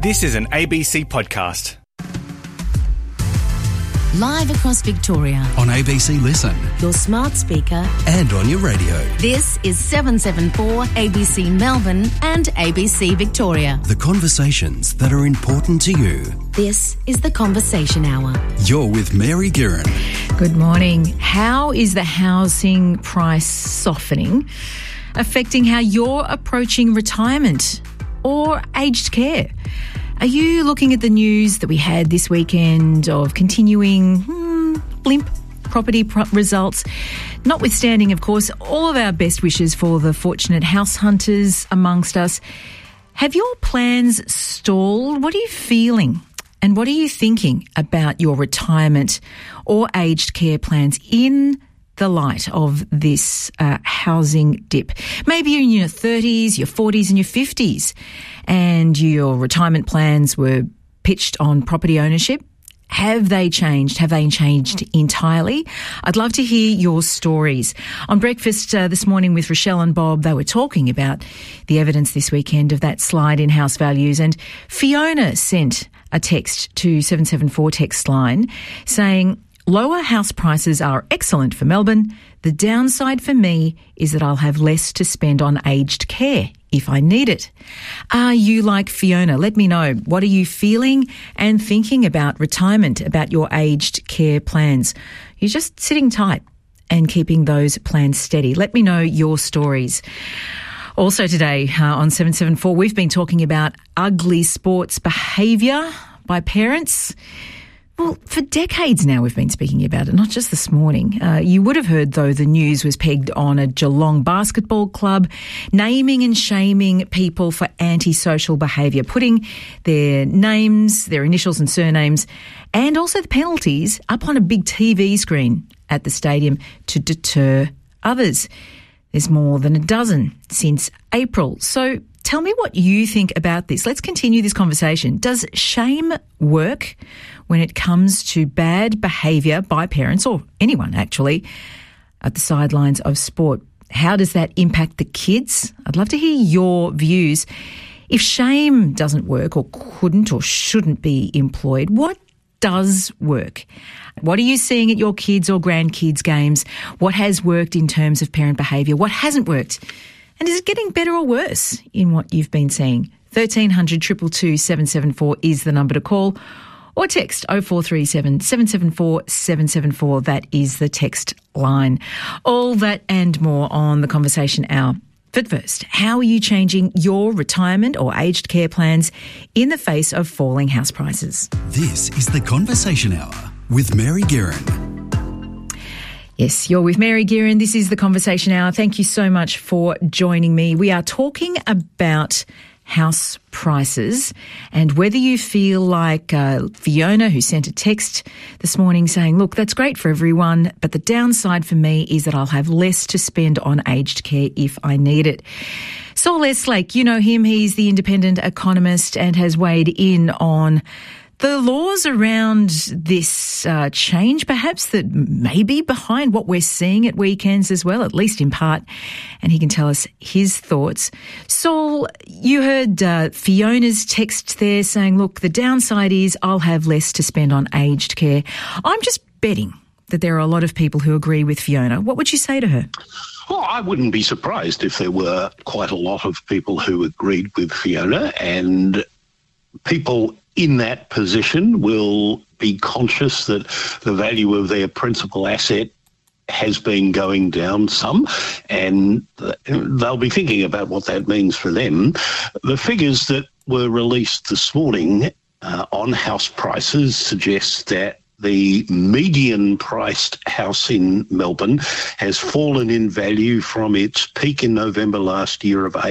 This is an ABC podcast. Live across Victoria. On ABC Listen. Your smart speaker. And on your radio. This is 774 ABC Melbourne and ABC Victoria. The conversations that are important to you. This is The Conversation Hour. You're with Mary Guerin. Good morning. How is the housing price softening affecting how you're approaching retirement or aged care? Are you looking at the news that we had this weekend of continuing blimp property results? Notwithstanding, of course, all of our best wishes for the fortunate house hunters amongst us. Have your plans stalled? What are you feeling? And what are you thinking about your retirement or aged care plans in the light of this housing dip? Maybe you're in your 30s, your 40s and your 50s and your retirement plans were pitched on property ownership. Have they changed? Have they changed entirely? I'd love to hear your stories. On breakfast this morning with Rochelle and Bob, they were talking about the evidence this weekend of that slide in house values, and Fiona sent a text to 774 text line saying, "Lower house prices are excellent for Melbourne. The downside for me is that I'll have less to spend on aged care if I need it." Are you like Fiona? Let me know. What are you feeling and thinking about retirement, about your aged care plans? You're just sitting tight and keeping those plans steady. Let me know your stories. Also today on 774, we've been talking about ugly sports behaviour by parents. Well, for decades now we've been speaking about it, not just this morning. You would have heard, though, the news was pegged on a Geelong basketball club naming and shaming people for antisocial behaviour, putting their names, their initials and surnames, and also the penalties up on a big TV screen at the stadium to deter others. There's more than a dozen since April. So tell me what you think about this. Let's continue this conversation. Does shame work when it comes to bad behaviour by parents, or anyone actually, at the sidelines of sport? How does that impact the kids? I'd love to hear your views. If shame doesn't work or couldn't or shouldn't be employed, what does work? What are you seeing at your kids' or grandkids' games? What has worked in terms of parent behaviour? What hasn't worked? And is it getting better or worse in what you've been seeing? 1300 222 774 is the number to call, or text 0437 774 774. That is the text line. All that and more on the Conversation Hour. But first, how are you changing your retirement or aged care plans in the face of falling house prices? This is the Conversation Hour with Mary Guerin. Yes, you're with Mary Guerin. This is the Conversation Hour. Thank you so much for joining me. We are talking about house prices and whether you feel like Fiona, who sent a text this morning saying, look, that's great for everyone, but the downside for me is that I'll have less to spend on aged care if I need it. Saul Eslake, you know him. He's the independent economist and has weighed in on the laws around this change, perhaps, that may be behind what we're seeing at weekends as well, at least in part, and he can tell us his thoughts. Saul, you heard Fiona's text there saying, look, the downside is I'll have less to spend on aged care. I'm just betting that there are a lot of people who agree with Fiona. What would you say to her? Well, I wouldn't be surprised if there were quite a lot of people who agreed with Fiona, and people in that position will be conscious that the value of their principal asset has been going down some, and they'll be thinking about what that means for them. The figures that were released this morning on house prices suggest that the median priced house in Melbourne has fallen in value from its peak in November last year of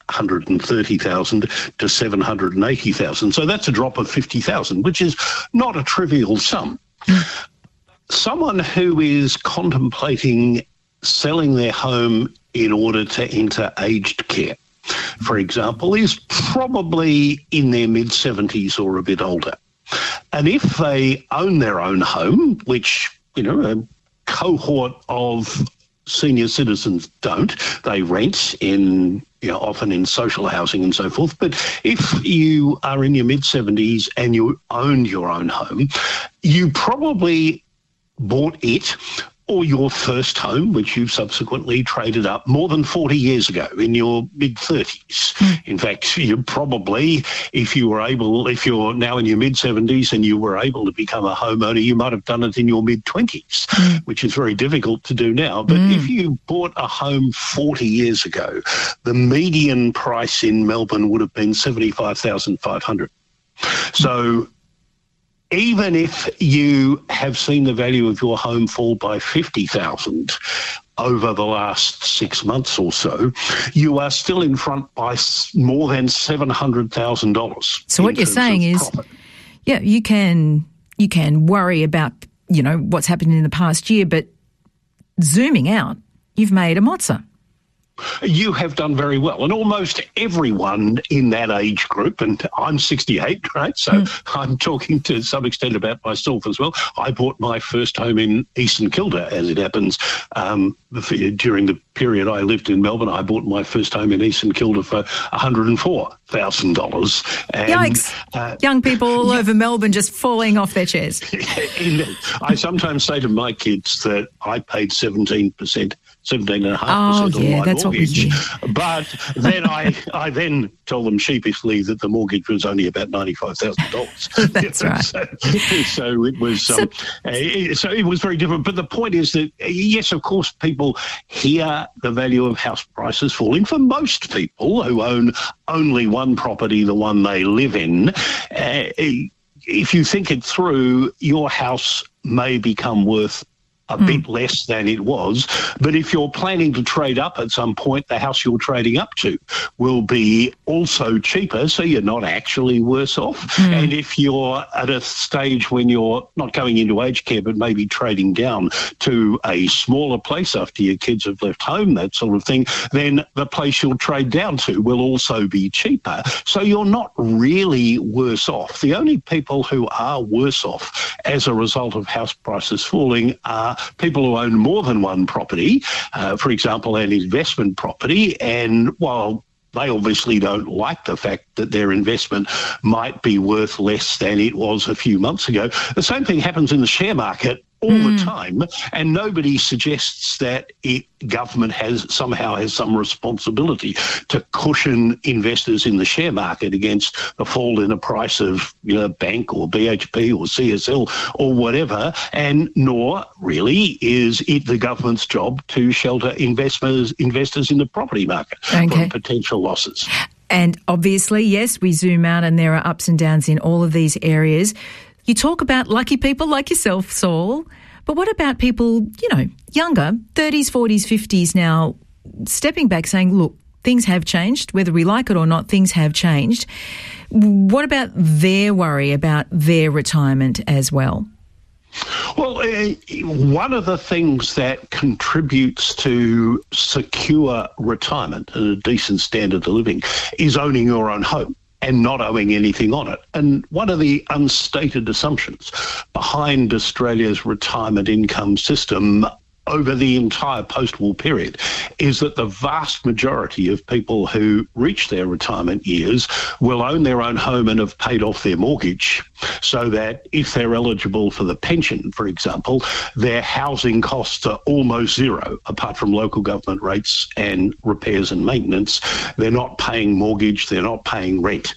830,000 to 780,000. So that's a drop of 50,000, which is not a trivial sum. Someone who is contemplating selling their home in order to enter aged care, for example, is probably in their mid-70s or a bit older. And if they own their own home, which, you know, a cohort of senior citizens don't. They rent often in social housing and so forth. But if you are in your mid-70s and you owned your own home, you probably bought it or your first home, which you subsequently traded up more than 40 years ago in your mid-30s. In fact, you probably, if you're now in your mid-70s and you were able to become a homeowner, you might have done it in your mid-20s, which is very difficult to do now. But if you bought a home 40 years ago, the median price in Melbourne would have been $75,500. So even if you have seen the value of your home fall by $50,000 over the last 6 months or so, you are still in front by more than $700,000. So what you're saying is, profit. Yeah, you can worry about, what's happened in the past year, but zooming out, you've made a mozza. You have done very well. And almost everyone in that age group, and I'm 68, right? So I'm talking to some extent about myself as well. I bought my first home in Eastern Kilda, as it happens. During the period I lived in Melbourne, I bought my first home in Eastern Kilda for $104,000. Yikes. Young people all over Melbourne just falling off their chairs. I sometimes say to my kids that I paid 17.5% on my that's mortgage. What we do. But then I then told them sheepishly that the mortgage was only about $95,000. That's right. So it was so it was very different. But the point is that, yes, of course, people hear the value of house prices falling. For most people who own only one property, the one they live in, if you think it through, your house may become worth a bit less than it was. But if you're planning to trade up at some point, the house you're trading up to will be also cheaper, so you're not actually worse off. And if you're at a stage when you're not going into aged care, but maybe trading down to a smaller place after your kids have left home, that sort of thing, then the place you'll trade down to will also be cheaper. So you're not really worse off. The only people who are worse off as a result of house prices falling are people who own more than one property, for example, an investment property. And while they obviously don't like the fact that their investment might be worth less than it was a few months ago, the same thing happens in the share market all the time, and nobody suggests that government has some responsibility to cushion investors in the share market against the fall in the price of bank or BHP or CSL or whatever, and nor really is it the government's job to shelter investors in the property market from potential losses. And obviously, yes, we zoom out and there are ups and downs in all of these areas. You talk about lucky people like yourself, Saul, but what about people, younger, 30s, 40s, 50s now, stepping back saying, look, things have changed, whether we like it or not, things have changed. What about their worry about their retirement as well? Well, one of the things that contributes to secure retirement and a decent standard of living is owning your own home and not owing anything on it. And one of the unstated assumptions behind Australia's retirement income system over the entire post-war period is that the vast majority of people who reach their retirement years will own their own home and have paid off their mortgage, so that if they're eligible for the pension, for example, their housing costs are almost zero, apart from local government rates and repairs and maintenance. They're not paying mortgage, they're not paying rent.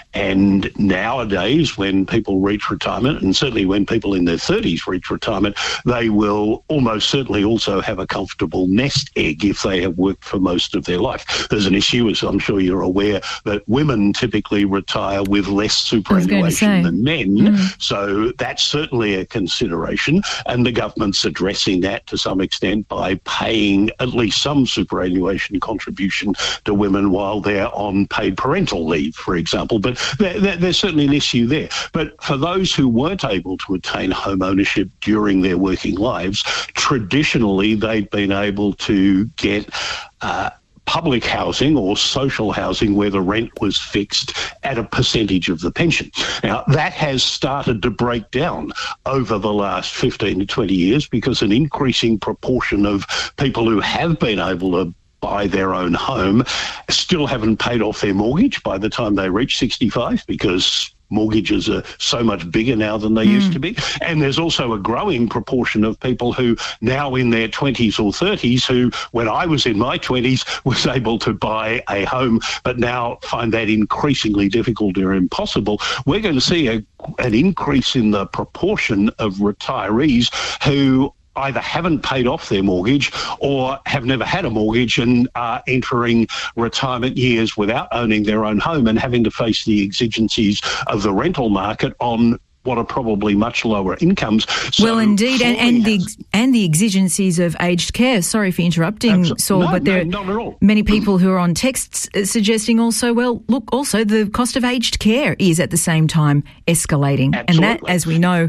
And nowadays, when people reach retirement, and certainly when people in their 30s reach retirement, they will almost certainly also have a comfortable nest egg if they have worked for most of their life. There's an issue, as I'm sure you're aware, that women typically retire with less superannuation than men. So that's certainly a consideration. And the government's addressing that to some extent by paying at least some superannuation contribution to women while they're on paid parental leave, for example. But there's certainly an issue there. But for those who weren't able to attain home ownership during their working lives, traditionally they'd been able to get public housing or social housing where the rent was fixed at a percentage of the pension. Now, that has started to break down over the last 15 to 20 years because an increasing proportion of people who have been able to buy their own home still haven't paid off their mortgage by the time they reach 65 because mortgages are so much bigger now than they used to be. And there's also a growing proportion of people who now in their 20s or 30s who, when I was in my 20s, was able to buy a home, but now find that increasingly difficult or impossible. We're going to see an increase in the proportion of retirees who either haven't paid off their mortgage or have never had a mortgage and are entering retirement years without owning their own home and having to face the exigencies of the rental market on what are probably much lower incomes. So well, indeed, and the exigencies of aged care. Sorry for interrupting, Saul, but there are many people who are on texts suggesting also, well, look, also the cost of aged care is at the same time escalating. Absolutely. And that, as we know,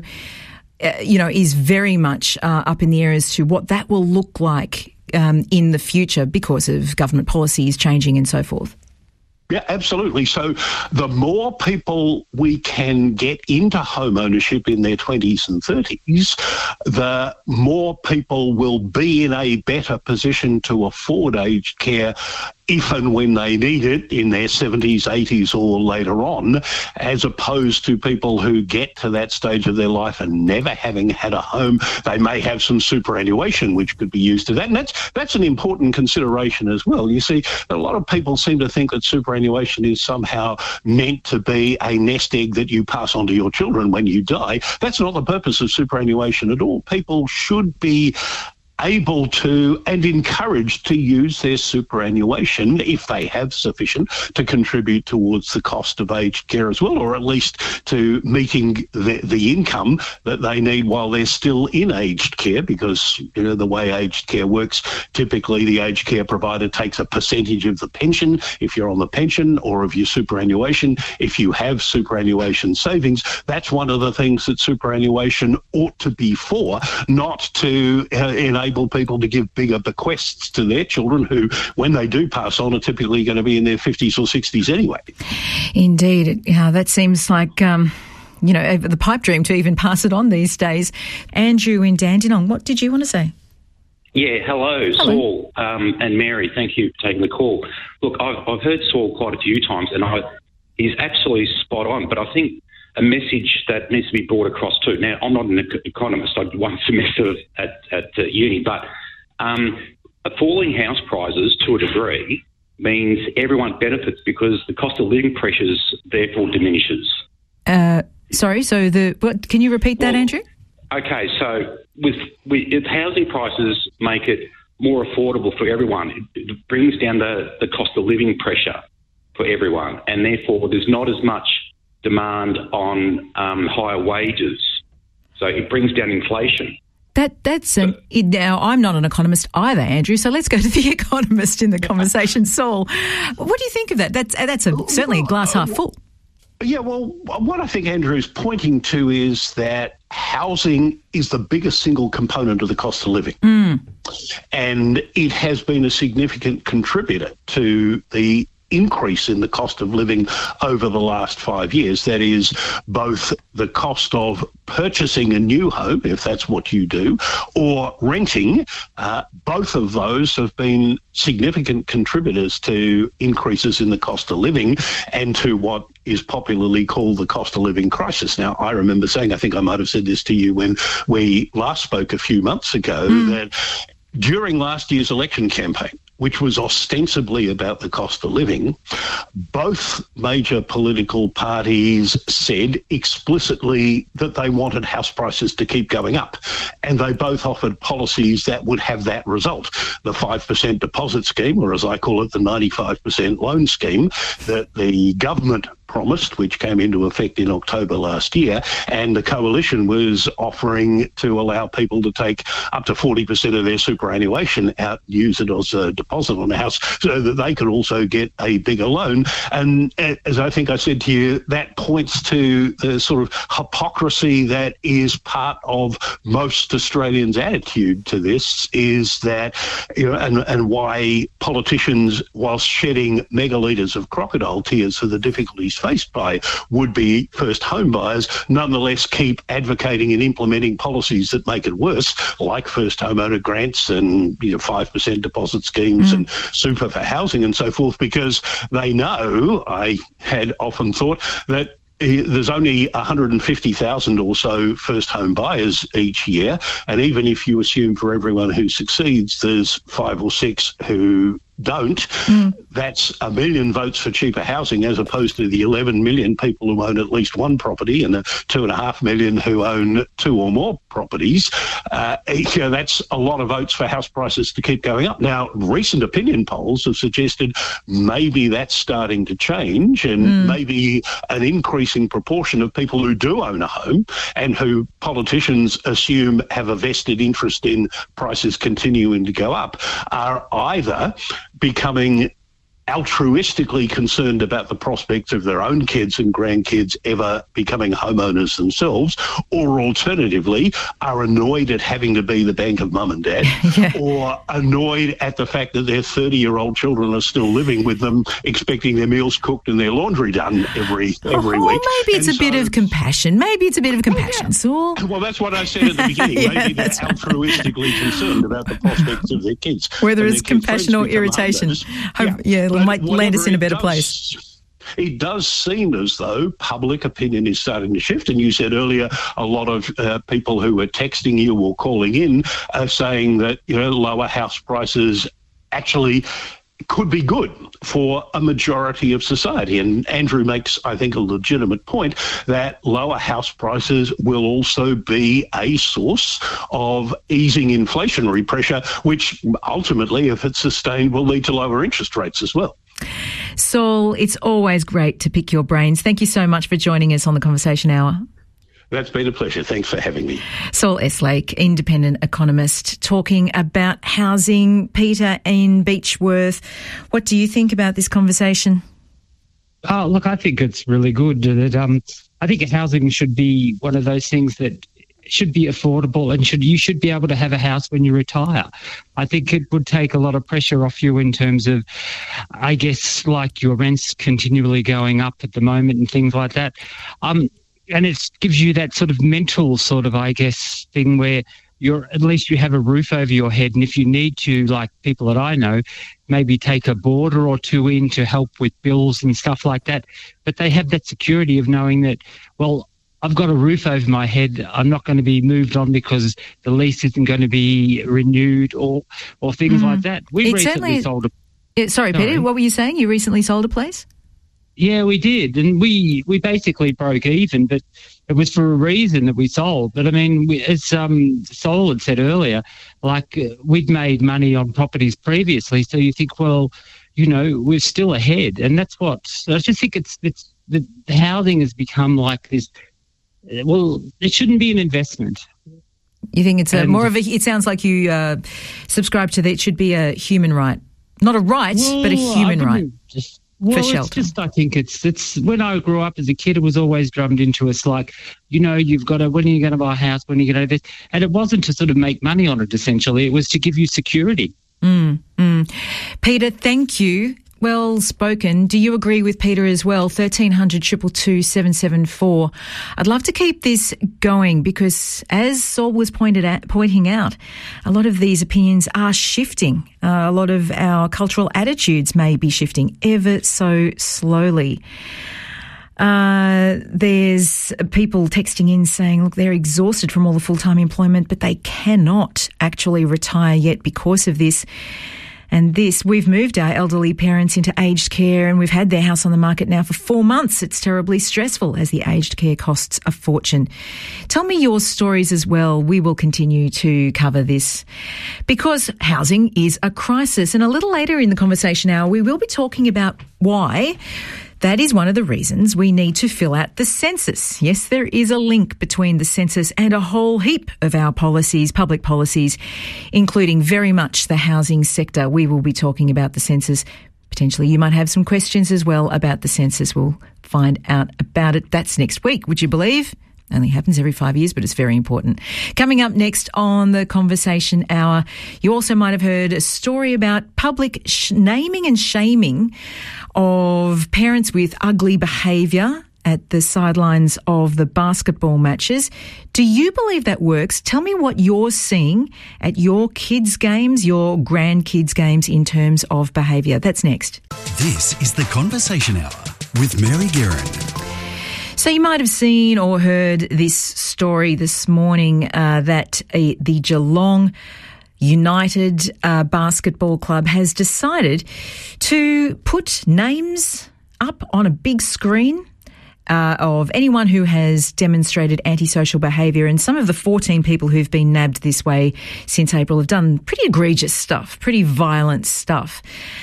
is very much up in the air as to what that will look like in the future because of government policies changing and so forth. Yeah, absolutely. So the more people we can get into home ownership in their 20s and 30s, the more people will be in a better position to afford aged care if and when they need it in their 70s, 80s or later on, as opposed to people who get to that stage of their life and never having had a home. They may have some superannuation which could be used to that. And that's an important consideration as well. You see, a lot of people seem to think that superannuation is somehow meant to be a nest egg that you pass on to your children when you die. That's not the purpose of superannuation at all. People should be able to and encouraged to use their superannuation, if they have sufficient, to contribute towards the cost of aged care as well, or at least to meeting the income that they need while they're still in aged care, because the way aged care works, typically the aged care provider takes a percentage of the pension if you're on the pension, or of your superannuation if you have superannuation savings. That's one of the things that superannuation ought to be for, not to enable people to give bigger bequests to their children who, when they do pass on, are typically going to be in their 50s or 60s anyway. Indeed. That seems like, the pipe dream to even pass it on these days. Andrew in Dandenong, what did you want to say? Yeah, hello. Saul and Mary, thank you for taking the call. Look, I've heard Saul quite a few times and he's absolutely spot on, but I think a message that needs to be brought across too. Now, I'm not an economist. I did one semester at uni, but falling house prices to a degree means everyone benefits because the cost of living pressures therefore diminishes. Sorry, so can you repeat that, Andrew? Okay, so if housing prices make it more affordable for everyone, it brings down the cost of living pressure for everyone, and therefore there's not as much demand on higher wages. So it brings down inflation. Now, I'm not an economist either, Andrew, so let's go to the economist in the conversation. Saul, what do you think of that? That's certainly a glass half full. Yeah, well, what I think Andrew is pointing to is that housing is the biggest single component of the cost of living. And it has been a significant contributor to the increase in the cost of living over the last 5 years. That is both the cost of purchasing a new home, if that's what you do, or renting. Both of those have been significant contributors to increases in the cost of living and to what is popularly called the cost of living crisis. Now, I remember saying, I think I might have said this to you when we last spoke a few months ago, that during last year's election campaign, which was ostensibly about the cost of living, both major political parties said explicitly that they wanted house prices to keep going up. And they both offered policies that would have that result. The 5% deposit scheme, or as I call it, the 95% loan scheme that the government promised, which came into effect in October last year, and the Coalition was offering to allow people to take up to 40% of their superannuation out, use it as a deposit on a house, so that they could also get a bigger loan. And as I think I said to you, that points to the sort of hypocrisy that is part of most Australians' attitude to this, is that, and why politicians, whilst shedding megalitres of crocodile tears for the difficulties faced by would-be first home buyers, nonetheless keep advocating and implementing policies that make it worse, like first homeowner grants and 5% deposit schemes and super for housing and so forth, because they know, I had often thought, that there's only 150,000 or so first home buyers each year, and even if you assume for everyone who succeeds there's 5 or 6 who don't, that's 1 million votes for cheaper housing as opposed to the 11 million people who own at least one property and the 2.5 million who own 2 or more properties. That's a lot of votes for house prices to keep going up. Now, recent opinion polls have suggested maybe that's starting to change, and maybe an increasing proportion of people who do own a home and who politicians assume have a vested interest in prices continuing to go up are either becoming altruistically concerned about the prospects of their own kids and grandkids ever becoming homeowners themselves, or alternatively are annoyed at having to be the bank of mum and dad, or annoyed at the fact that their 30-year-old children are still living with them, expecting their meals cooked and their laundry done every week. Maybe it's a bit of compassion. Saul. Well, that's what I said at the beginning. Maybe they're altruistically concerned about the prospects of their kids. Whether it's compassion or irritation. It might land us in a better place. It does seem as though public opinion is starting to shift. And you said earlier, a lot of people who were texting you or calling in are saying that lower house prices actually could be good for a majority of society. And Andrew makes, I think, a legitimate point that lower house prices will also be a source of easing inflationary pressure, which ultimately, if it's sustained, will lead to lower interest rates as well. Saul, it's always great to pick your brains. Thank you so much for joining us on the Conversation Hour. That's been a pleasure. Thanks for having me. Saul Eslake, independent economist, talking about housing. Peter in Beechworth, what do you think about this conversation? Oh, look, I think it's really good. I think housing should be one of those things that should be affordable, and you should be able to have a house when you retire. I think it would take a lot of pressure off you in terms of, I guess, like your rents continually going up at the moment and things like that. And it gives you that sort of mental thing where at least you have a roof over your head. And if you need to, like people that I know, maybe take a boarder or 2 in to help with bills and stuff like that. But they have that security of knowing that, well, I've got a roof over my head. I'm not going to be moved on because the lease isn't going to be renewed or things like that. We recently sold a... Sorry, Peter, what were you saying? You recently sold a place? Yeah, we did. And we basically broke even, but it was for a reason that we sold. But I mean, as Saul had said earlier, we'd made money on properties previously. So you think, well, we're still ahead. And that's I just think it's the housing has become like this. Well, it shouldn't be an investment. You think it's more of a, it sounds like you subscribe to that it should be a human right. Not a right, but a human right. For shelter. It's just, I think it's when I grew up as a kid, it was always drummed into us you've got to, when are you going to buy a house, when are you going to do this? And it wasn't to sort of make money on it, essentially. It was to give you security. Peter, thank you. Well spoken. Do you agree with Peter as well? 1300 222 774. I'd love to keep this going because, as Saul was pointing out, a lot of these opinions are shifting. A lot of our cultural attitudes may be shifting ever so slowly. There's people texting in saying, look, they're exhausted from all the full-time employment, but they cannot actually retire yet because of this. And we've moved our elderly parents into aged care and we've had their house on the market now for 4 months. It's terribly stressful as the aged care costs a fortune. Tell me your stories as well. We will continue to cover this because housing is a crisis. And a little later in the Conversation Hour, we will be talking about why That is one of the reasons we need to fill out the census. Yes, there is a link between the census and a whole heap of our policies, public policies, including very much the housing sector. We will be talking about the census. Potentially you might have some questions as well about the census. We'll find out about it. That's next week, would you believe? Only happens every 5 years, but it's very important. Coming up next on the Conversation Hour, you also might have heard a story about public naming and shaming of parents with ugly behaviour at the sidelines of the basketball matches. Do you believe that works? Tell me what you're seeing at your kids' games, your grandkids' games in terms of behaviour. That's next. This is the Conversation Hour with Mary Guerin. So you might have seen or heard this story this morning that the Geelong United Basketball Club has decided to put names up on a big screen of anyone who has demonstrated antisocial behaviour. And some of the 14 people who've been nabbed this way since April have done pretty egregious stuff, pretty violent stuff.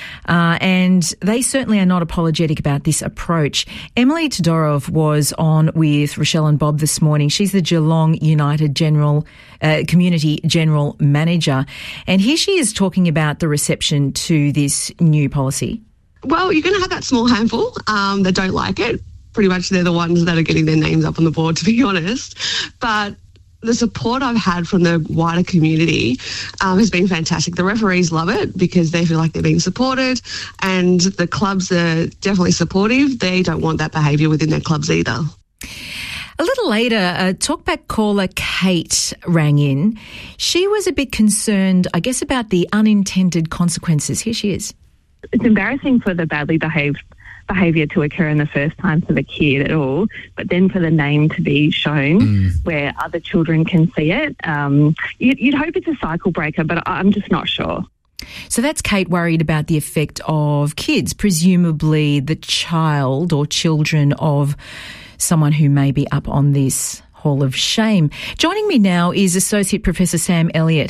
And they certainly are not apologetic about this approach. Emily Todorov was on with Rochelle and Bob this morning. She's the Geelong United Community General Manager. And here she is talking about the reception to this new policy. Well, you're going to have that small handful that don't like it. Pretty much they're the ones that are getting their names up on the board, to be honest. But the support I've had from the wider community has been fantastic. The referees love it because they feel like they're being supported, and the clubs are definitely supportive. They don't want that behaviour within their clubs either. A little later, a talkback caller, Kate, rang in. She was a bit concerned, I guess, about the unintended consequences. Here she is. It's embarrassing for the badly behaved behaviour to occur in the first time for the kid at all, but then for the name to be shown where other children can see it. You'd hope it's a cycle breaker, but I'm just not sure. So that's Kate worried about the effect of kids, presumably the child or children of someone who may be up on this Hall of Shame. Joining me now is Associate Professor Sam Elliott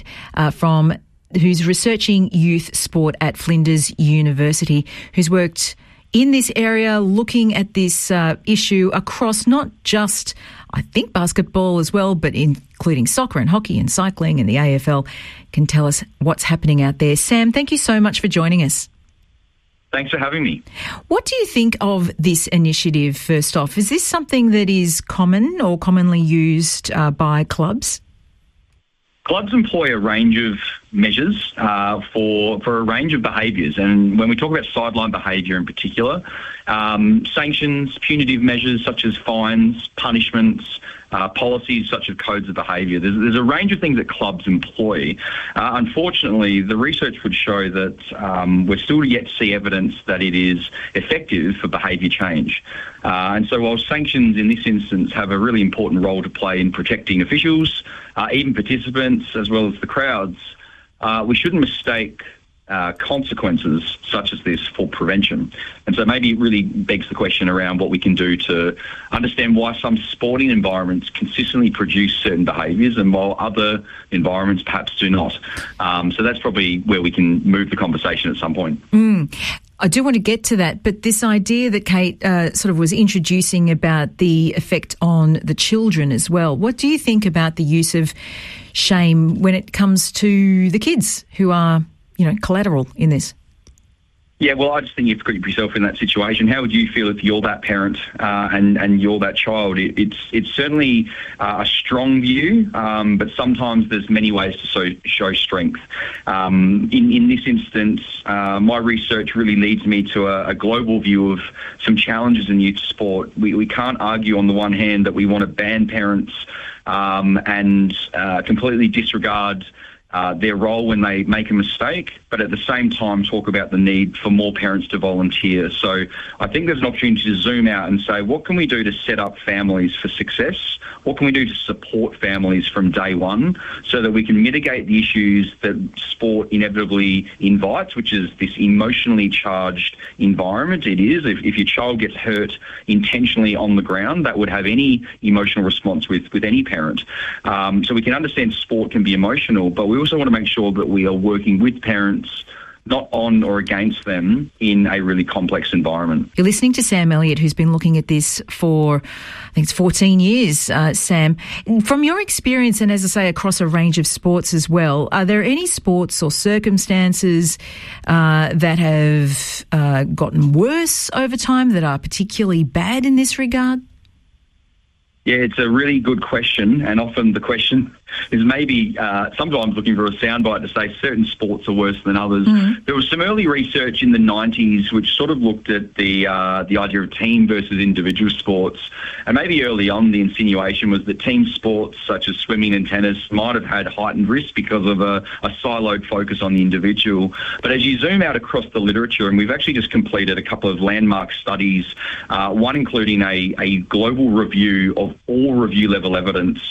who's researching youth sport at Flinders University, who's worked in this area, looking at this issue across not just, I think, basketball as well, but including soccer and hockey and cycling and the AFL, can tell us what's happening out there. Sam, thank you so much for joining us. Thanks for having me. What do you think of this initiative, first off? Is this something that is common or commonly used by clubs? Clubs employ a range of measures for a range of behaviours, and when we talk about sideline behaviour in particular, sanctions, punitive measures such as fines, punishments, policies such as codes of behaviour. There's a range of things that clubs employ. Unfortunately, the research would show that we're still yet to see evidence that it is effective for behaviour change. And so while sanctions in this instance have a really important role to play in protecting officials, even participants, as well as the crowds, we shouldn't mistake consequences such as this for prevention. And so maybe it really begs the question around what we can do to understand why some sporting environments consistently produce certain behaviours and while other environments perhaps do not. So that's probably where we can move the conversation at some point. I do want to get to that, but this idea that Kate sort of was introducing about the effect on the children as well, what do you think about the use of shame when it comes to the kids who are, collateral in this? Yeah, well, I just think you have to put yourself in that situation. How would you feel if you're that parent and you're that child? It's certainly a strong view, but sometimes there's many ways to show strength. In this instance, my research really leads me to a global view of some challenges in youth sport. We can't argue on the one hand that we want to ban parents and completely disregard their role when they make a mistake, but at the same time talk about the need for more parents to volunteer. So I think there's an opportunity to zoom out and say, what can we do to set up families for success? What can we do to support families from day one so that we can mitigate the issues that sport inevitably invites, which is this emotionally charged environment it is. If your child gets hurt intentionally on the ground, that would have any emotional response with any parent. So we can understand sport can be emotional, but we also want to make sure that we are working with parents not on or against them in a really complex environment. You're listening to Sam Elliott, who's been looking at this for, I think it's 14 years, Sam. From your experience, and as I say, across a range of sports as well, are there any sports or circumstances that have gotten worse over time, that are particularly bad in this regard? Yeah, it's a really good question, and often the question is maybe sometimes looking for a soundbite to say certain sports are worse than others. Mm-hmm. There was some early research in the 90s which sort of looked at the idea of team versus individual sports, and maybe early on the insinuation was that team sports such as swimming and tennis might have had heightened risk because of a siloed focus on the individual. But as you zoom out across the literature, and we've actually just completed a couple of landmark studies, one including a global review of all review level evidence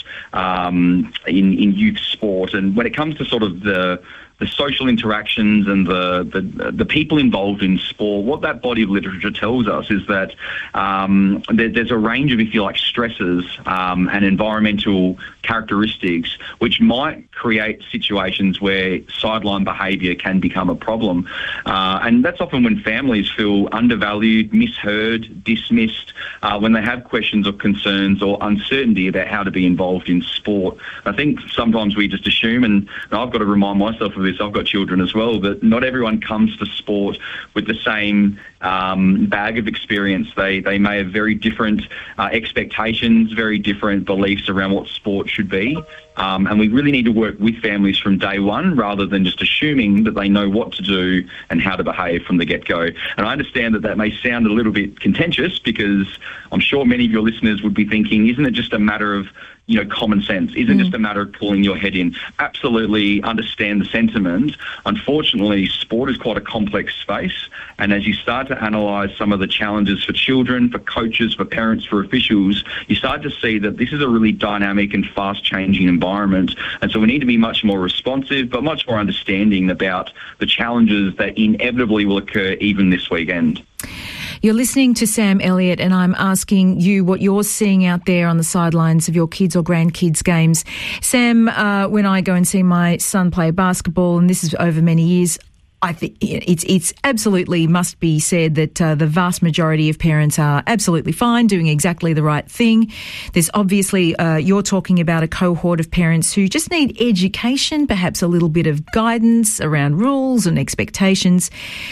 in youth sport, and when it comes to sort of the social interactions and the people involved in sport, what that body of literature tells us is that there's a range of, if you like, stresses and environmental characteristics which might create situations where sideline behaviour can become a problem. And that's often when families feel undervalued, misheard, dismissed, when they have questions or concerns or uncertainty about how to be involved in sport. I think sometimes we just assume, and I've got to remind myself of this, I've got children as well, but not everyone comes to sport with the same bag of experience. They may have very different expectations, very different beliefs around what sport should be. And we really need to work with families from day one rather than just assuming that they know what to do and how to behave from the get-go. And I understand that may sound a little bit contentious, because I'm sure many of your listeners would be thinking, isn't it just a matter of common sense? Isn't just a matter of pulling your head in? Absolutely understand the sentiment. Unfortunately, sport is quite a complex space. And as you start to analyse some of the challenges for children, for coaches, for parents, for officials, you start to see that this is a really dynamic and fast-changing environment. And so we need to be much more responsive, but much more understanding about the challenges that inevitably will occur even this weekend. You're listening to Sam Elliott, and I'm asking you what you're seeing out there on the sidelines of your kids' or grandkids' games. Sam, when I go and see my son play basketball, and this is over many years, I think it's absolutely must be said that the vast majority of parents are absolutely fine, doing exactly the right thing. There's obviously, you're talking about a cohort of parents who just need education, perhaps a little bit of guidance around rules and expectations.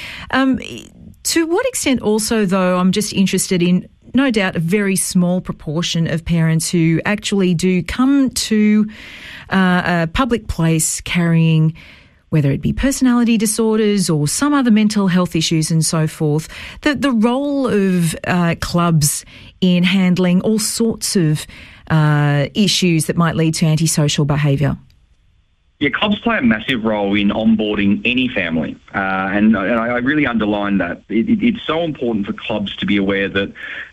To what extent also, though, I'm just interested in, no doubt, a very small proportion of parents who actually do come to a public place carrying, whether it be personality disorders or some other mental health issues and so forth, the role of clubs in handling all sorts of issues that might lead to antisocial behaviour. Yeah, clubs play a massive role in onboarding any family, and I really underline that. It's so important for clubs to be aware that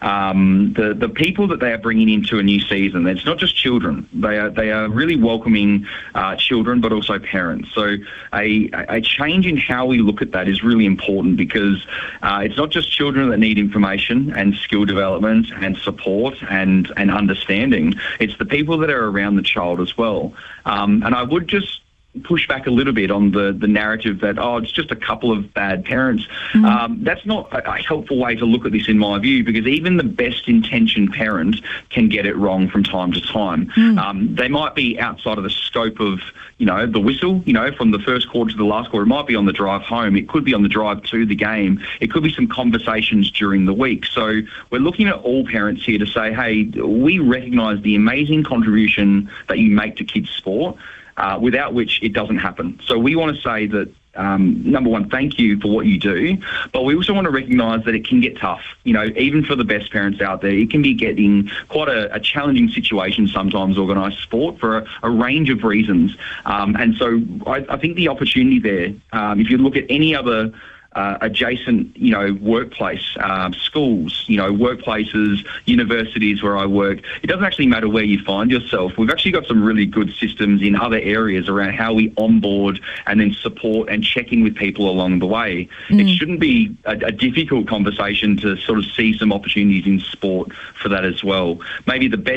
the people that they are bringing into a new season, it's not just children. They are really welcoming children, but also parents. So a change in how we look at that is really important, because it's not just children that need information and skill development and support and understanding. It's the people that are around the child as well. And I would just push back a little bit on the narrative that, it's just a couple of bad parents. Mm-hmm. That's not a helpful way to look at this, in my view, because even the best intentioned parent can get it wrong from time to time. Mm. They might be outside of the scope of, the whistle, from the first quarter to the last quarter. It might be on the drive home. It could be on the drive to the game. It could be some conversations during the week. So we're looking at all parents here to say, hey, we recognise the amazing contribution that you make to kids' sport, without which it doesn't happen. So we want to say that, number one, thank you for what you do, but we also want to recognise that it can get tough. Even for the best parents out there, it can be getting quite a challenging situation sometimes, organised sport, for a range of reasons. And so I think the opportunity there, if you look at any other adjacent, workplace, schools, workplaces, universities where I work. It doesn't actually matter where you find yourself. We've actually got some really good systems in other areas around how we onboard and then support and check in with people along the way. Mm. It shouldn't be a difficult conversation to sort of see some opportunities in sport for that as well. Maybe the best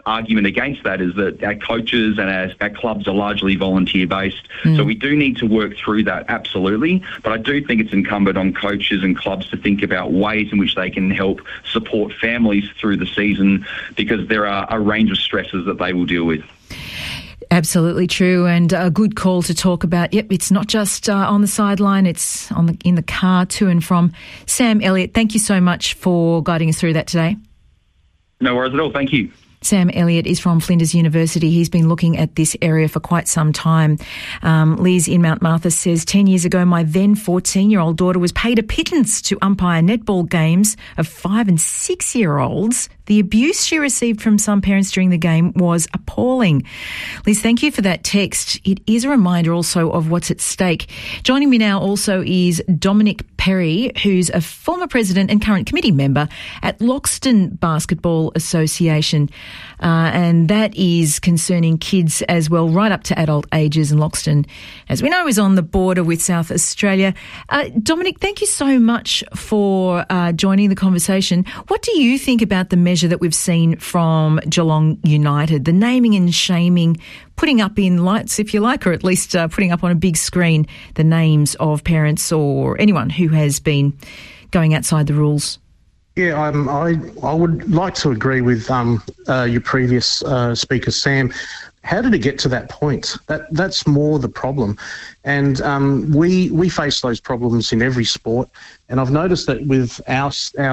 argument against that is that our coaches and our clubs are largely volunteer-based. So we do need to work through that, absolutely. But I do think it's incumbent on coaches and clubs to think about ways in which they can help support families through the season, because there are a range of stresses that they will deal with. Absolutely true, and a good call to talk about. Yep, it's not just on the sideline, it's in the car to and from. Sam Elliott, thank you so much for guiding us through that today. No worries at all, thank you. Sam Elliott is from Flinders University. He's been looking at this area for quite some time. Liz in Mount Martha says, 10 years ago, my then 14-year-old daughter was paid a pittance to umpire netball games of 5- and 6-year-olds. The abuse she received from some parents during the game was appalling. Liz, thank you for that text. It is a reminder also of what's at stake. Joining me now also is Dominic Perry, who's a former president and current committee member at Loxton Basketball Association. And that is concerning kids as well, right up to adult ages. And Loxton, as we know, is on the border with South Australia. Dominic, thank you so much for joining the conversation. What do you think about the measure that we've seen from Geelong United, the naming and shaming, putting up in lights, if you like, or at least putting up on a big screen the names of parents or anyone who has been going outside the rules? Yeah, I would like to agree with your previous speaker, Sam. How did it get to that point? That's more the problem. And we face those problems in every sport. And I've noticed that with our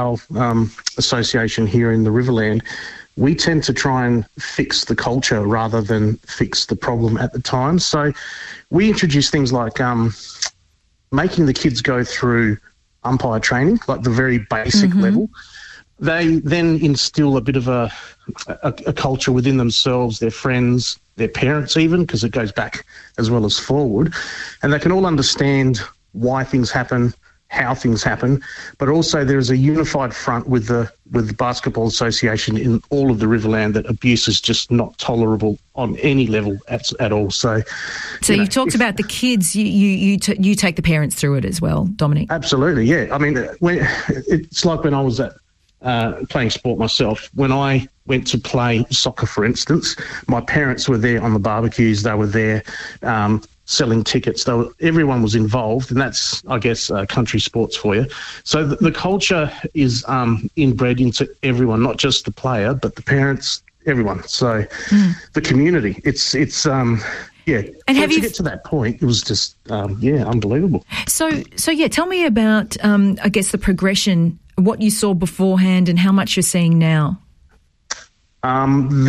association here in the Riverland, we tend to try and fix the culture rather than fix the problem at the time. So we introduce things like making the kids go through umpire training, like the very basic level. They then instill a bit of a culture within themselves, their friends, their parents even, because it goes back as well as forward. And they can all understand why things happen, how things happen, but also there is a unified front with the Basketball Association in all of the Riverland that abuse is just not tolerable on any level at all. So you've talked about the kids. You take the parents through it as well, Dominic. Absolutely, yeah. I mean, it's like when I was at playing sport myself. When I went to play soccer, for instance, my parents were there on the barbecues. They were there selling tickets. Everyone was involved, and that's, I guess, country sports for you. So the culture is inbred into everyone, not just the player, but the parents, everyone. So the community. It's yeah. And to get to that point, it was just unbelievable. So tell me about I guess the progression, what you saw beforehand, and how much you're seeing now. In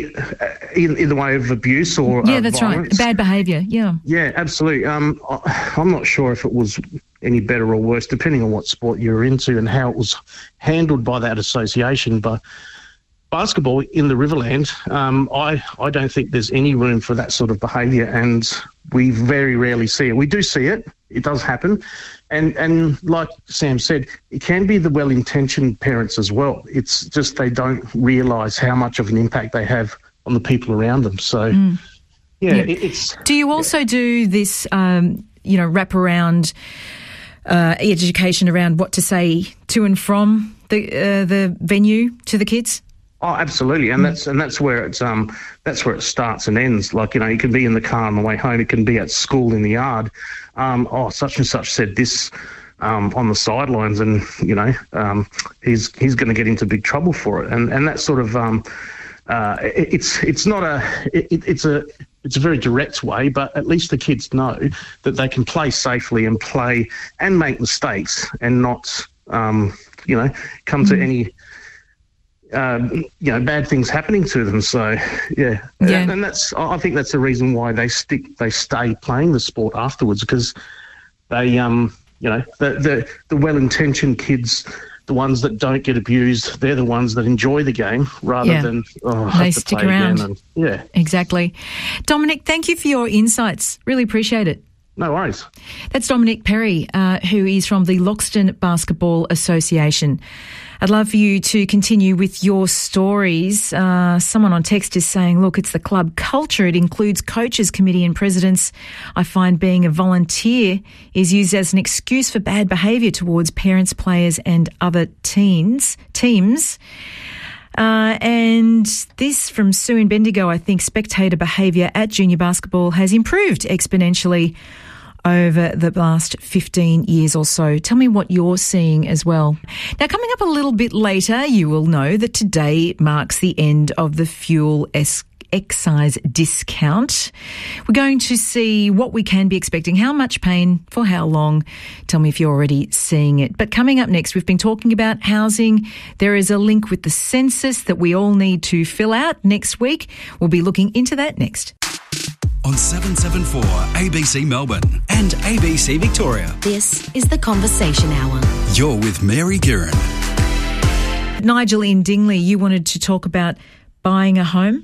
the way of abuse or that's violence. Right, bad behaviour. Yeah, absolutely. I'm not sure if it was any better or worse, depending on what sport you're into and how it was handled by that association. But basketball in the Riverland, I don't think there's any room for that sort of behaviour, and we very rarely see it. We do see it. It does happen. And like Sam said, it can be the well-intentioned parents as well. It's just they don't realise how much of an impact they have on the people around them. So, it's... Do you also do this, wrap-around education around what to say to and from the venue to the kids? Oh, absolutely, and that's where it starts and ends. Like, you can be in the car on the way home. It can be at school in the yard. Such and such said this on the sidelines, and he's going to get into big trouble for it. And that sort of it's a very direct way, but at least the kids know that they can play safely and play and make mistakes and not come to any. Bad things happening to them. So, and I think that's the reason why they stay playing the sport afterwards, because they, the well-intentioned kids, the ones that don't get abused, they're the ones that enjoy the game rather than they stick around. Exactly. Dominic, thank you for your insights. Really appreciate it. No worries. That's Dominic Perry, who is from the Loxton Basketball Association. I'd love for you to continue with your stories. Someone on text is saying, look, it's the club culture. It includes coaches, committee and presidents. I find being a volunteer is used as an excuse for bad behaviour towards parents, players and other teams. And this from Sue in Bendigo, I think spectator behaviour at junior basketball has improved exponentially over the last 15 years or so. Tell me what you're seeing as well. Now, coming up a little bit later, you will know that today marks the end of the fuel excise discount. We're going to see what we can be expecting, how much pain, for how long. Tell me if you're already seeing it. But coming up next, we've been talking about housing. There is a link with the census that we all need to fill out next week. We'll be looking into that next. On 774 ABC Melbourne and ABC Victoria. This is The Conversation Hour. You're with Mary Guerin. Nigel in Dingley, you wanted to talk about buying a home?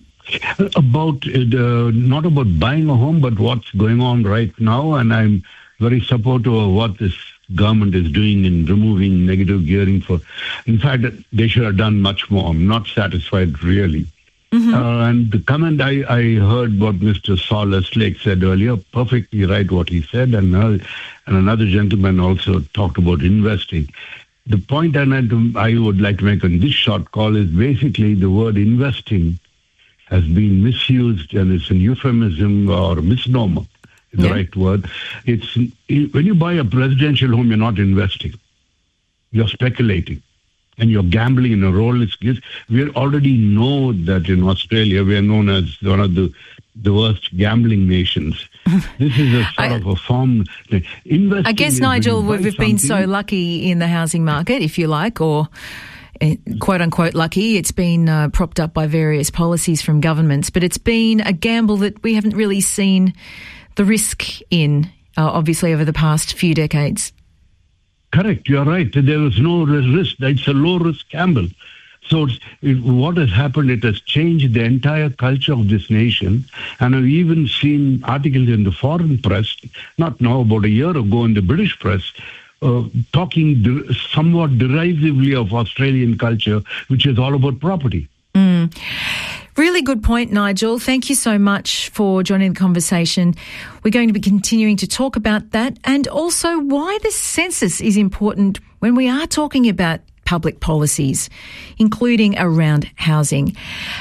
Not about buying a home, but what's going on right now. And I'm very supportive of what this government is doing in removing negative gearing for. In fact, they should have done much more. I'm not satisfied, really. And the comment I heard what Mr. Saul Estlake said earlier, perfectly right what he said, and another gentleman also talked about investing. The point I would like to make on this short call is basically the word investing has been misused, and it's a euphemism or a misnomer, the right word. When you buy a residential home, you're not investing. You're speculating. And you're gambling in a role. We already know that in Australia we are known as one of the worst gambling nations. This is a sort of a form. I guess, Nigel, we've been so lucky in the housing market, if you like, or quote unquote lucky. It's been propped up by various policies from governments, but it's been a gamble that we haven't really seen the risk in, obviously, over the past few decades. Correct, you're right. There was no risk. It's a low-risk gamble. So what has happened, it has changed the entire culture of this nation. And I've even seen articles in the foreign press, not now, about a year ago in the British press, talking somewhat derisively of Australian culture, which is all about property. Really good point, Nigel. Thank you so much for joining the conversation. We're going to be continuing to talk about that and also why the census is important when we are talking about public policies, including around housing.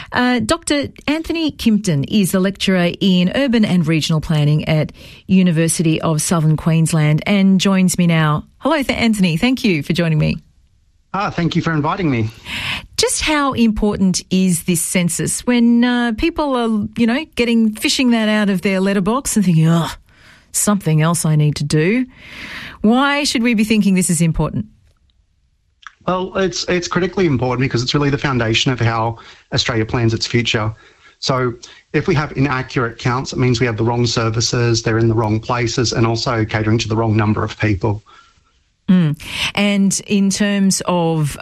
Dr. Anthony Kimpton is a lecturer in urban and regional planning at University of Southern Queensland and joins me now. Hello, Anthony. Thank you for joining me. Thank you for inviting me. Just how important is this census when people are, fishing that out of their letterbox and thinking, something else I need to do? Why should we be thinking this is important? Well, it's critically important because it's really the foundation of how Australia plans its future. So if we have inaccurate counts, it means we have the wrong services, they're in the wrong places, and also catering to the wrong number of people. And in terms of,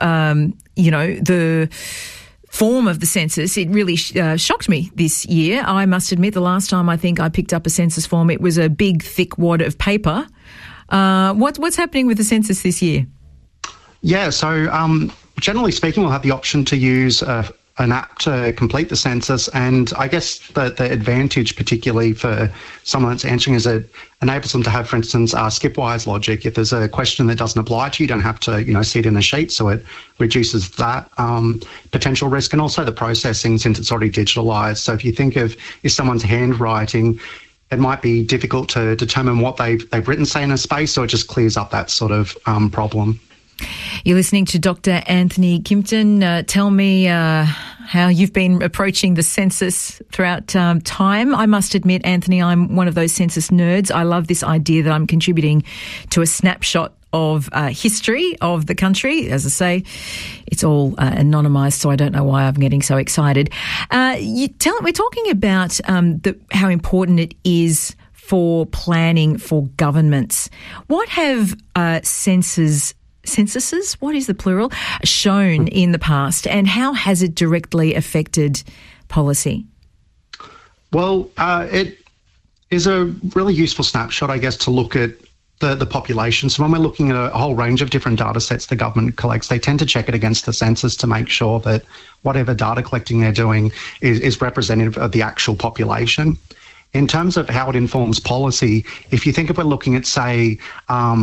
the form of the census, it really shocked me this year. I must admit, the last time I think I picked up a census form, it was a big, thick wad of paper. What's happening with the census this year? Yeah, so generally speaking, we'll have the option to use an app to complete the census, and I guess the advantage particularly for someone that's answering is it enables them to have, for instance, skipwise logic. If there's a question that doesn't apply to you, you don't have to see it in a sheet, so it reduces that potential risk, and also the processing since it's already digitalised. So if you think of if someone's handwriting, it might be difficult to determine what they've written, say, in a space, so it just clears up that sort of problem. You're listening to Dr. Anthony Kimpton. Tell me how you've been approaching the census throughout time. I must admit, Anthony, I'm one of those census nerds. I love this idea that I'm contributing to a snapshot of history of the country. As I say, it's all anonymised, so I don't know why I'm getting so excited. We're talking about how important it is for planning for governments. What have censuses, what is the plural, shown in the past, and how has it directly affected policy? Well, it is a really useful snapshot, I guess, to look at the population. So when we're looking at a whole range of different data sets the government collects, they tend to check it against the census to make sure that whatever data collecting they're doing is representative of the actual population. In terms of how it informs policy, if you think if we're looking at, say,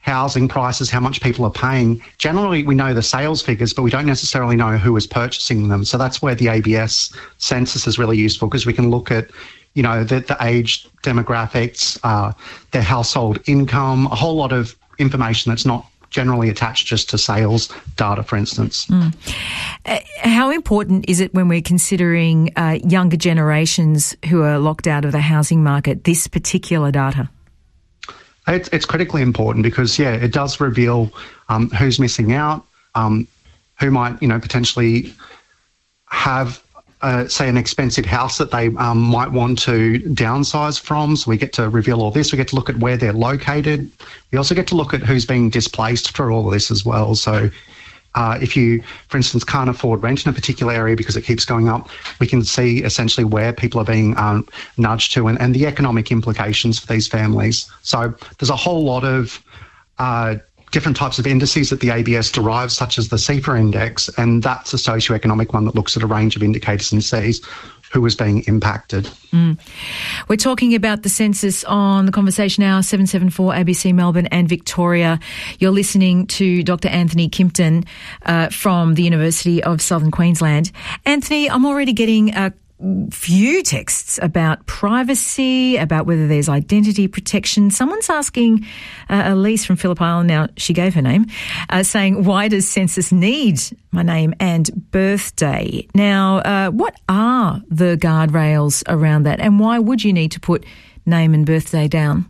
housing prices, how much people are paying. Generally, we know the sales figures, but we don't necessarily know who is purchasing them. So that's where the ABS census is really useful, because we can look at, you know, the age demographics, their household income, a whole lot of information that's not generally attached just to sales data, for instance. How important is it when we're considering younger generations who are locked out of the housing market, this particular data? It's critically important because, yeah, it does reveal who's missing out, who might, you know, potentially have, say, an expensive house that they might want to downsize from. So we get to reveal all this. We get to look at where they're located. We also get to look at who's being displaced for all of this as well. So if you, for instance, can't afford rent in a particular area because it keeps going up, we can see essentially where people are being nudged to and the economic implications for these families. So there's a whole lot of different types of indices that the ABS derives, such as the CEFA index, and that's a socioeconomic one that looks at a range of indicators and sees who is being impacted. We're talking about the census on the Conversation Hour, 774 ABC Melbourne and Victoria. You're listening to Dr. Anthony Kimpton from the University of Southern Queensland. Anthony, I'm already getting a few texts about privacy, about whether there's identity protection. Someone's asking, Elise from Phillip Island, now she gave her name, saying, why does census need my name and birthday? Now, what are the guardrails around that, and why would you need to put name and birthday down?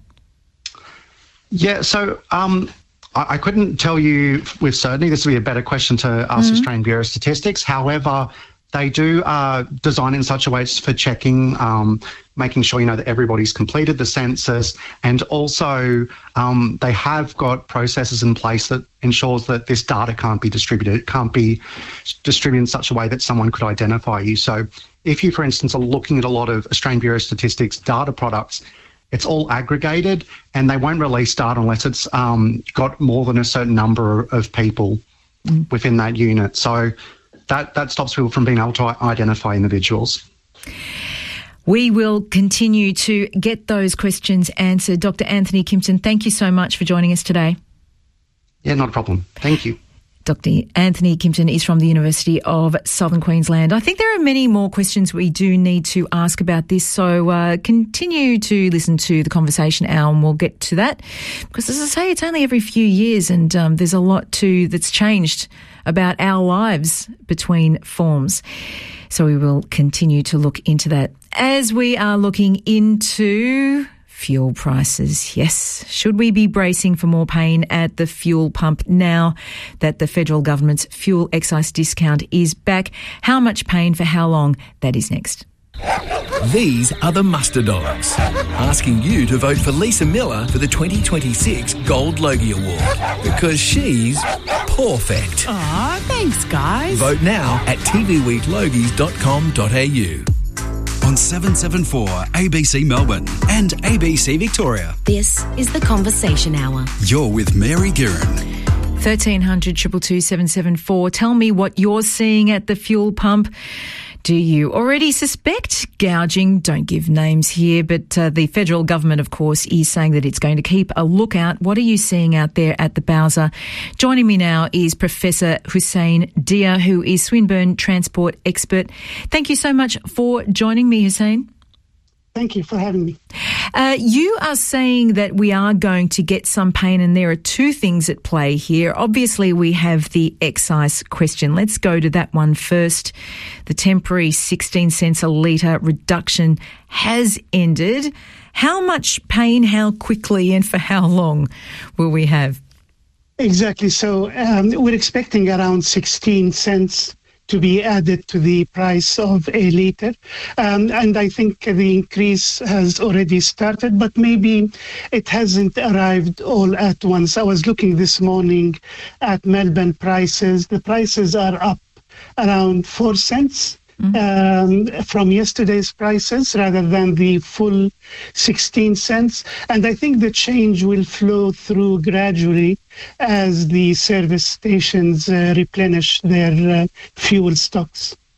Yeah, so I couldn't tell you with certainty. This would be a better question to ask the Australian Bureau of Statistics. However, they do design it in such a way as for checking, making sure, you know, that everybody's completed the census, and also they have got processes in place that ensures that this data can't be distributed. It can't be distributed in such a way that someone could identify you. So if you, for instance, are looking at a lot of Australian Bureau of Statistics data products, it's all aggregated and they won't release data unless it's got more than a certain number of people within that unit. So that stops people from being able to identify individuals. We will continue to get those questions answered. Dr. Anthony Kimpton, thank you so much for joining us today. Yeah, not a problem. Thank you. Dr. Anthony Kimpton is from the University of Southern Queensland. I think there are many more questions we do need to ask about this, so continue to listen to the Conversation Hour and we'll get to that. Because as I say, it's only every few years and there's a lot that's changed about our lives between forms. So we will continue to look into that. As we are looking into fuel prices, yes. Should we be bracing for more pain at the fuel pump now that the federal government's fuel excise discount is back? How much pain for how long? That is next. These are the Muster Dogs, asking you to vote for Lisa Miller for the 2026 Gold Logie Award, because she's perfect. Aw, thanks, guys. Vote now at tvweeklogies.com.au. On 774 ABC Melbourne and ABC Victoria. This is the Conversation Hour. You're with Mary Guerin. 1300 222 774. Tell me what you're seeing at the fuel pump. Do you already suspect gouging? Don't give names here, but the federal government, of course, is saying that it's going to keep a lookout. What are you seeing out there at the Bowser? Joining me now is Professor Hussein Dia, who is Swinburne transport expert. Thank you so much for joining me, Hussein. Thank you for having me. You are saying that we are going to get some pain, and there are two things at play here. Obviously, we have the excise question. Let's go to that one first. The temporary 16 cents a litre reduction has ended. How much pain, how quickly, and for how long will we have? Exactly. So we're expecting around 16 cents to be added to the price of a litre. And I think the increase has already started, but maybe it hasn't arrived all at once. I was looking this morning at Melbourne prices. The prices are up around 4 cents from yesterday's prices rather than the full 16 cents. And I think the change will flow through gradually as the service stations replenish their fuel stocks.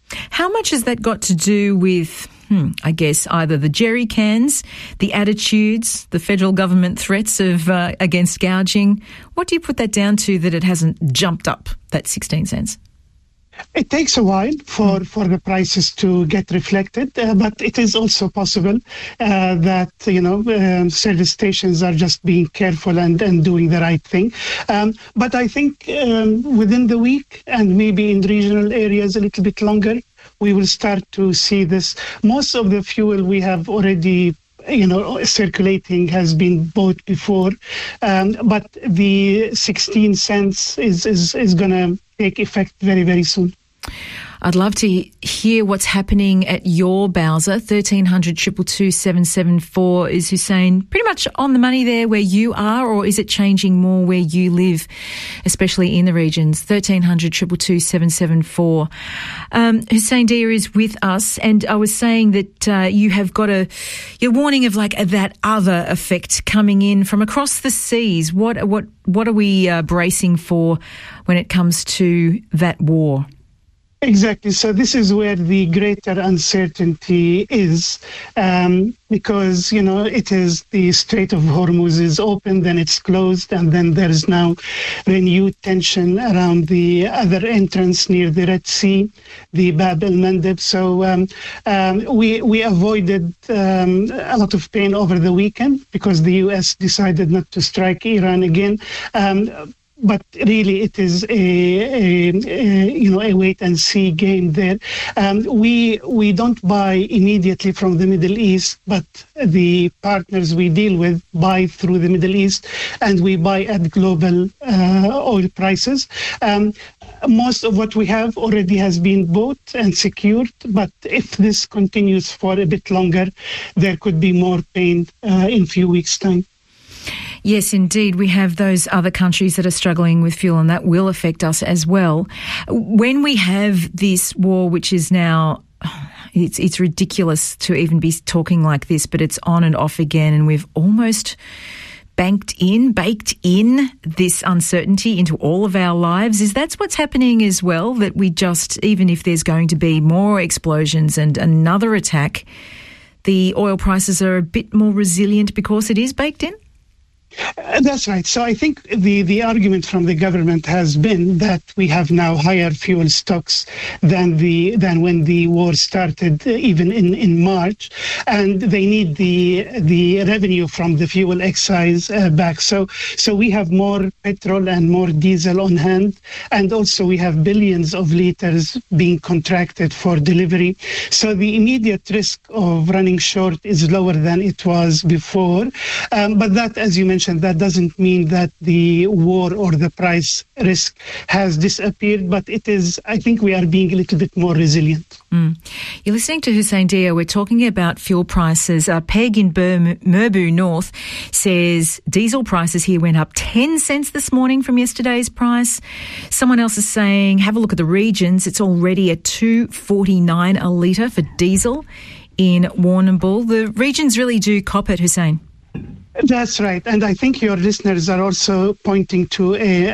How much has that got to do with, I guess, either the jerry cans, the attitudes, the federal government threats of against gouging? What do you put that down to that it hasn't jumped up, that 16 cents? It takes a while for the prices to get reflected, but it is also possible that, service stations are just being careful and doing the right thing. But I think within the week and maybe in regional areas a little bit longer, we will start to see this. Most of the fuel we have already circulating has been bought before, but the 16 cents is going to take effect very, very soon. I'd love to hear what's happening at your Bowser. 1300 222 774. Is Hussein pretty much on the money there where you are, or is it changing more where you live, especially in the regions? 1300 222 774. Hussein Dia is with us, and I was saying that you have got you're warning of like that other effect coming in from across the seas. What are we bracing for when it comes to that war? Exactly. So this is where the greater uncertainty is, because, it is the Strait of Hormuz is open, then it's closed, and then there's now renewed tension around the other entrance near the Red Sea, the Bab el-Mandeb. So we avoided a lot of pain over the weekend because the U.S. decided not to strike Iran again. But really, it is a wait and see game there. We don't buy immediately from the Middle East, but the partners we deal with buy through the Middle East, and we buy at global oil prices. Most of what we have already has been bought and secured, but if this continues for a bit longer, there could be more pain in a few weeks' time. Yes, indeed. We have those other countries that are struggling with fuel, and that will affect us as well. When we have this war, which is now, it's ridiculous to even be talking like this, but it's on and off again, and we've almost baked in this uncertainty into all of our lives. Is that what's happening as well, that we just, even if there's going to be more explosions and another attack, the oil prices are a bit more resilient because it is baked in? That's right. So I think the argument from the government has been that we have now higher fuel stocks than when the war started, even in March, and they need the revenue from the fuel excise back. So we have more petrol and more diesel on hand, and also we have billions of liters being contracted for delivery. So the immediate risk of running short is lower than it was before. But that, as you mentioned, that doesn't mean that the war or the price risk has disappeared, but it is, I think we are being a little bit more resilient. You're listening to Hussein Dia. We're talking about fuel prices. Peg in Merbau North says diesel prices here went up 10 cents this morning from yesterday's price. Someone else is saying, have a look at the regions. It's already at $2.49 a litre for diesel in Warrnambool. The regions really do cop it, Hussein. That's right. And I think your listeners are also pointing to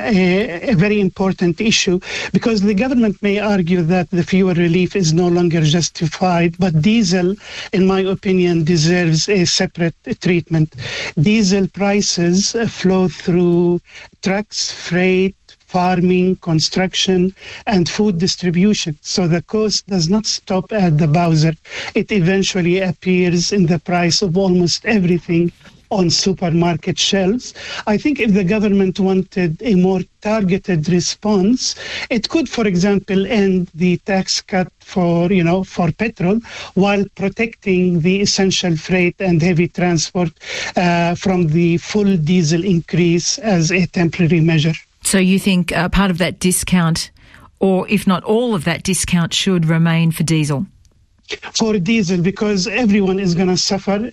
a very important issue, because the government may argue that the fuel relief is no longer justified, but diesel, in my opinion, deserves a separate treatment. Diesel prices flow through trucks, freight, farming, construction, and food distribution. So the cost does not stop at the Bowser. It eventually appears in the price of almost everything on supermarket shelves. I think if the government wanted a more targeted response, it could, for example, end the tax cut for petrol while protecting the essential freight and heavy transport from the full diesel increase as a temporary measure. So you think part of that discount, or if not all of that discount, should remain for diesel? For diesel, because everyone is going to suffer.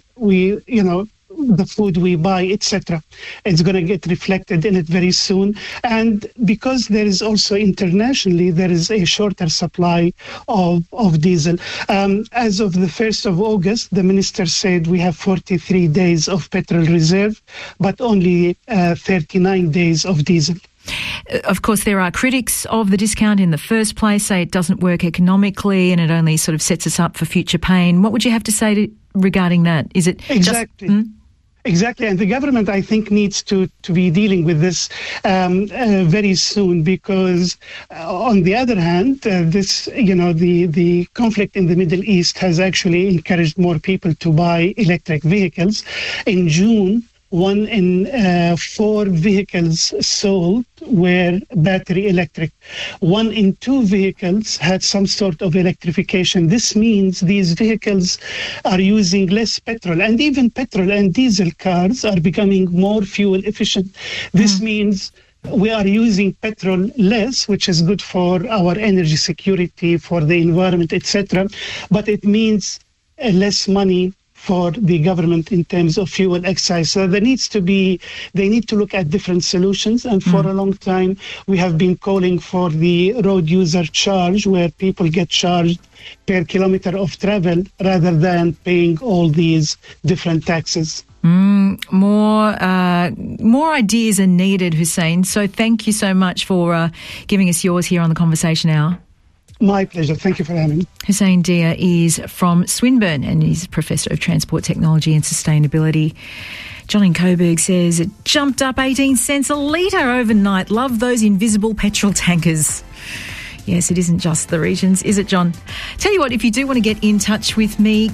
The food we buy, etc. It's going to get reflected in it very soon. And because there is also internationally, there is a shorter supply of diesel. As of the 1st of August, the minister said we have 43 days of petrol reserve, but only 39 days of diesel. Of course, there are critics of the discount in the first place, say it doesn't work economically and it only sort of sets us up for future pain. What would you have to say regarding that? Is it exactly? Exactly, and the government, I think, needs to be dealing with this very soon, because on the other hand, the conflict in the Middle East has actually encouraged more people to buy electric vehicles. In June, 1 in 4 vehicles sold were battery electric. 1 in 2 vehicles had some sort of electrification. This means these vehicles are using less petrol, and even petrol and diesel cars are becoming more fuel efficient. This means we are using petrol less, which is good for our energy security, for the environment, etc. But it means less money for the government in terms of fuel excise. So they need to look at different solutions. And for a long time, we have been calling for the road user charge, where people get charged per kilometer of travel rather than paying all these different taxes. More ideas are needed, Hussein. So thank you so much for giving us yours here on the Conversation Hour. My pleasure. Thank you for having me. Hussein Dia is from Swinburne and he's Professor of Transport Technology and Sustainability. John in Coburg says it jumped up 18 cents a litre overnight. Love those invisible petrol tankers. Yes, it isn't just the regions, is it, John? Tell you what, if you do want to get in touch with me,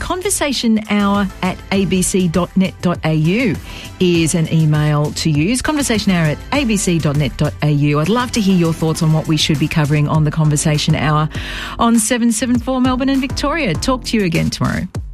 conversationhour@abc.net.au is an email to use. conversationhour@abc.net.au. I'd love to hear your thoughts on what we should be covering on the Conversation Hour on 774 Melbourne and Victoria. Talk to you again tomorrow.